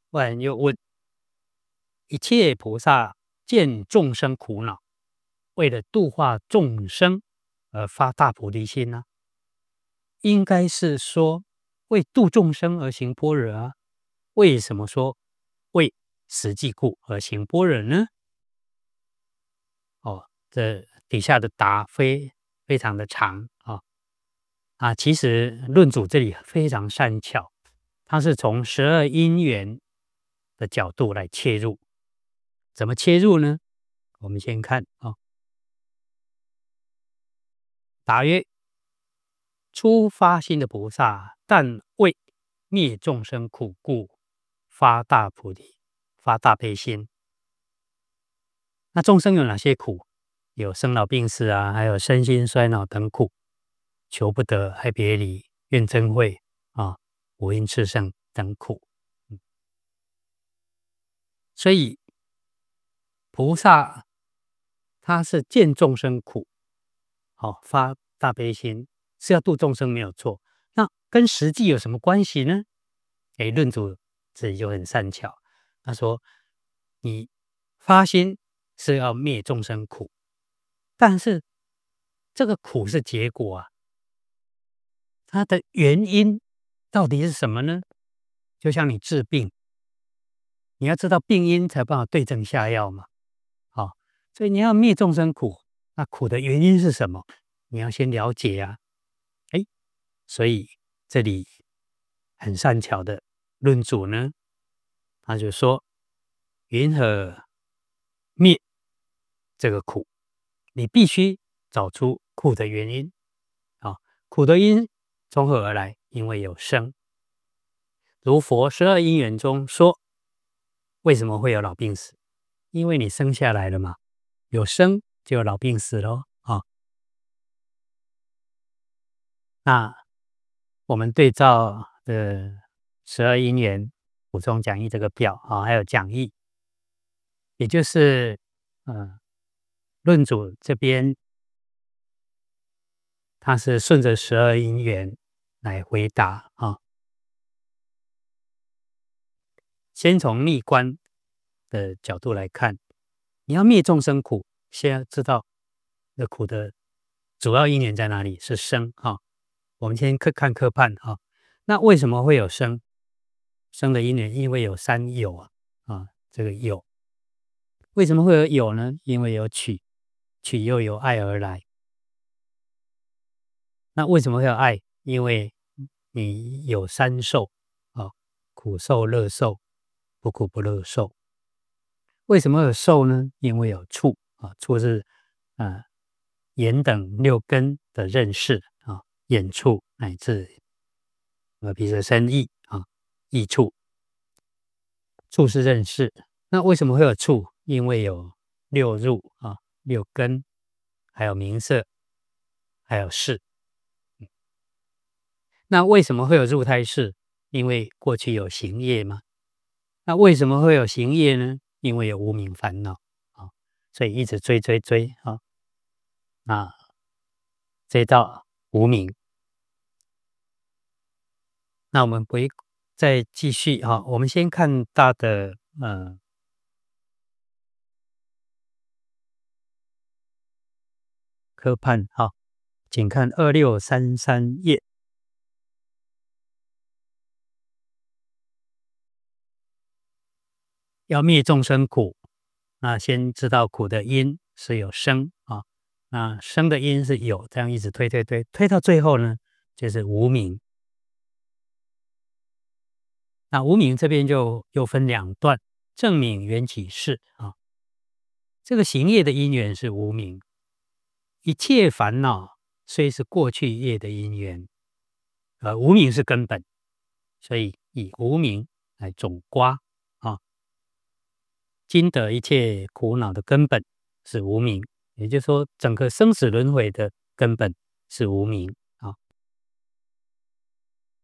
外人又问：一切菩萨见众生苦恼，为了度化众生而发大菩提心呢？应该是说为度众生而行般若啊。为什么说为实际故而行般若呢？这底下的答非常的长其实论主这里非常善巧，他是从12因缘的角度来切入。怎么切入呢？我们先看答曰：初发心的菩萨，但为灭众生苦故，发大菩提，发大悲心。那众生有哪些苦？有生老病死还有身心衰老等苦，求不得、爱别离、怨憎会五阴炽盛等苦。所以菩萨他是见众生苦，发大悲心，是要度众生没有错。那跟实际有什么关系呢？论主这里就很善巧，他说你发心是要灭众生苦，但是这个苦是结果它的原因到底是什么呢？就像你治病，你要知道病因才办法对症下药嘛。所以你要灭众生苦，那苦的原因是什么？你要先了解所以这里很善巧的论主呢，他就说云何灭这个苦？你必须找出苦的原因苦的因从何而来？因为有生。如佛12因缘中说，为什么会有老病死？因为你生下来了嘛，有生就有老病死咯那我们对照的12因缘补充讲义这个表还有讲义，也就是论主这边他是顺着12因缘来回答先从逆观的角度来看，你要灭众生苦，先要知道这苦的主要因缘在哪里？是生我们先看科判那为什么会有生？生的因缘，因为有三有这个有。为什么会有有呢？因为有取，取又由爱而来。那为什么会有爱？因为你有三受苦受、乐受、不苦不乐受。为什么有受呢？因为有触触是眼等六根的认识眼触乃至鼻舌身意意触，触是认识。那为什么会有触？因为有六入六根，还有名色，还有识。那为什么会有入胎识？因为过去有行业嘛。那为什么会有行业呢？因为有无明烦恼所以一直追那追到无明。那我们再继续我们先看大的科判请看2633页。要灭众生苦，那先知道苦的因是有生那生的因是有，这样一直推到最后呢，就是无明。那无明这边就又分两段，正明缘起识这个行业的因缘是无明，一切烦恼虽是过去业的因缘，无明是根本，所以以无明来总括今得一切苦恼的根本是无明，也就是说整个生死轮回的根本是无明。